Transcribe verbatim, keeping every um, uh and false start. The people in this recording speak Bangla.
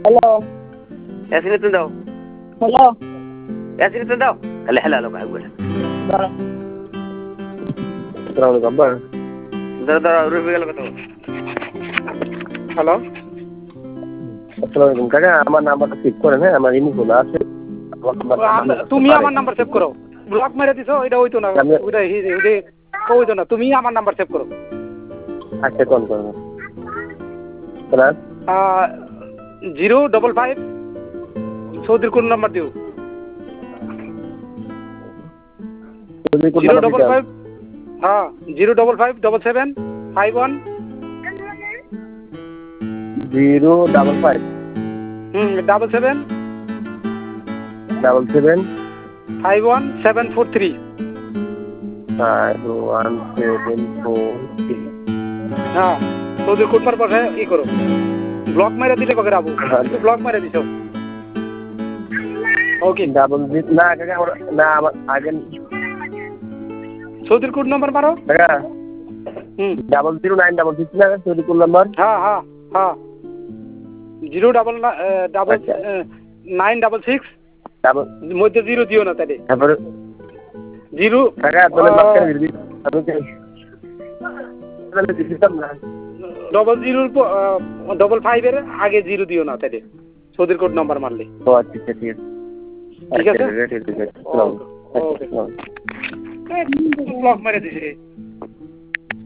হ্যালো এসিনে তুমি দাও হ্যালো এসিনে তুমি দাও হ্যালো হ্যালো হ্যালো ভাই বলে আসসালামু আলাইকুম আব্বা দাদা দাদা রুবি গেল কত হ্যালো আসসালামু আলাইকুম কাকা আমার নাম্বারটা সেভ করেন হ্যাঁ আমার ইনি খোলা আছে তুমি আমার নাম্বার সেভ করো ব্লক মেরে দিছো এটা হইতো না ওইটা ওইটা হইতো না তুমি আমার নাম্বার সেভ করো আচ্ছা কোন কোন জিরো ডবল ফাইভ সৌদির কোন নাম্বার দিও জিরো ডবল ফাইভ হ্যাঁ zero double five double seven five one zero double five হুম double seven double seven five one seven four three five one seven four three হ্যাঁ সৌদির কোড মার পাশে ই করো ব্লক মেরে দিলে কবে রাবু ব্লক মেরে দিছো ওকে ডাবল না কাকা না আমার আগে সৌদির কোড নাম্বার মারো কাকা হুম double zero nine double six না সৌদি কোড নাম্বার হ্যাঁ হ্যাঁ হ্যাঁ zero double double nine double six double মধ্যে জিরো দিও না তাহলে তারপরে জিরো কাকা তোলে বাক্কার দিবি আমি কি তাহলে দিতাম না ডবল জিরোর ডবল ফাইভের আগে জিরো দিও না তাহলে সৌদির কোড নাম্বার মারলে ও আচ্ছা ঠিক আছে ঠিক আছে ঠিক আছে ওকে ব্লক মেরে দিছে